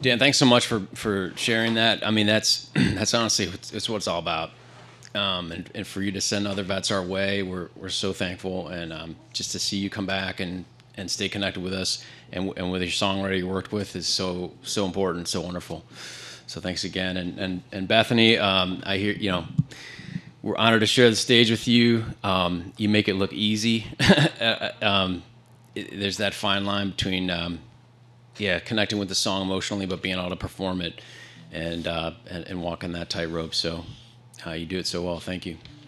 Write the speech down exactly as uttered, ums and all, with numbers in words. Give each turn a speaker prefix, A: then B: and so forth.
A: Dan, thanks so much for, for sharing that. I mean, that's that's honestly it's, it's what it's all about. Um, and, and for you to send other vets our way, we're we're so thankful. And um, just to see you come back and, and stay connected with us and and with your songwriter you worked with is so so important, so wonderful. So thanks again. And and and Bethany, um, I hear you know we're honored to share the stage with you. Um, you make it look easy. um, it, there's that fine line between um, yeah, connecting with the song emotionally, but being able to perform it and uh, and, and walking that tightrope. So uh, you do it so well. Thank you.